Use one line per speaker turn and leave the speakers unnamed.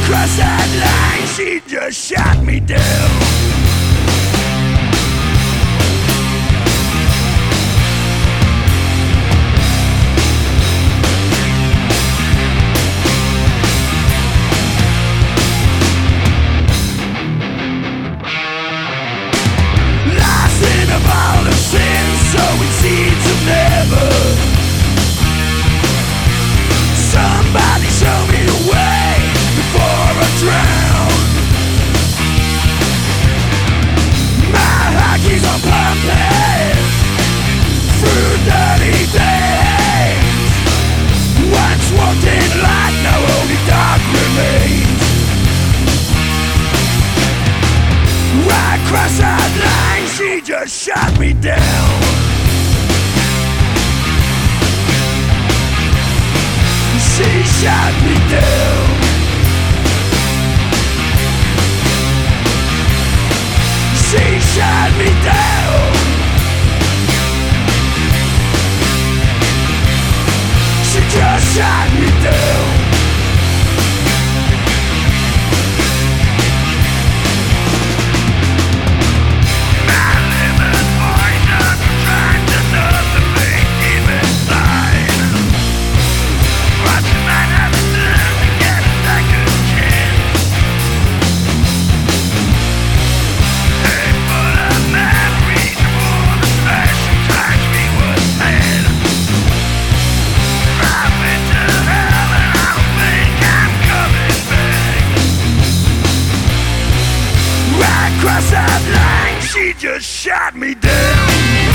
Cross that line, she just shot me down. Lost in a ball of sin, sowing seeds of never. Somebody show me the way before I drown. My heart keeps on pumping through dirty days. Once walked in light, now only dark remains. Right across that line, she just shot me down. She shot me down. She shot me down. She just shot me down. My liver's poison, trying to numb the pain deep inside. Watching my never turn to get a second chance. Hey, full of memories of all the special times we was had. I've been to hell and I don't think I'm coming back. Right across that line, she just shot me down.